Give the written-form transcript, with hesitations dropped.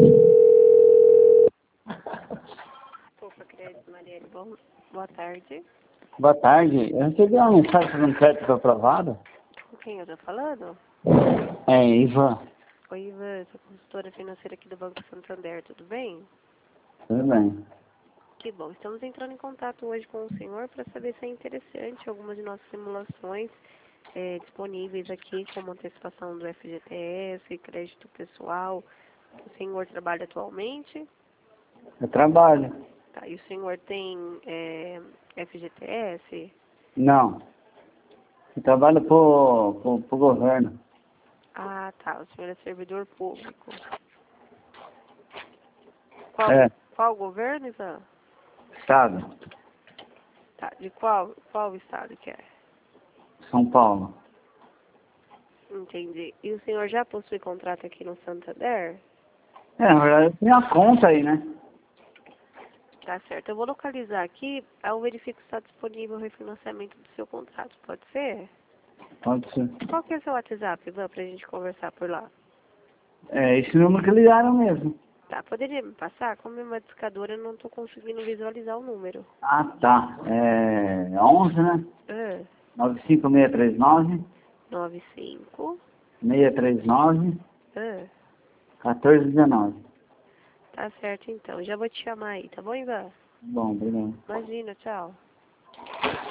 Opa, crédito, Marielle. Boa tarde. Boa tarde. Eu recebi uma mensagem sobre um crédito aprovado. Com quem eu tô falando? É, Ivan. Oi, Ivan, sou consultora financeira aqui do Banco Santander, tudo bem? Tudo bem. Que bom. Estamos entrando em contato hoje com o senhor para saber se é interessante algumas de nossas simulações disponíveis aqui, como antecipação do FGTS, crédito pessoal. O senhor trabalha atualmente? Eu trabalho. Tá, e o senhor tem FGTS? Não. Eu trabalho pro governo. Ah, tá. O senhor é servidor público. É, Qual governo, Ivan? Estado. Tá, de qual estado que é? São Paulo. Entendi. E o senhor já possui contrato aqui no Santander? É, na verdade eu tenho uma conta aí, né? Tá certo. Eu vou localizar aqui, eu verifico se está disponível o refinanciamento do seu contrato. Pode ser? Pode ser. Qual que é o seu WhatsApp, Ivan, pra gente conversar por lá? É esse número que ligaram mesmo. Tá, poderia me passar? Como é uma discadora, eu não tô conseguindo visualizar o número. Ah, tá. É 11, né? Ah, 95639 95. 639 Ah, 1419. tá certo então. Já vou te chamar aí, tá bom, Ivan? Bom, obrigado. Imagina, tchau.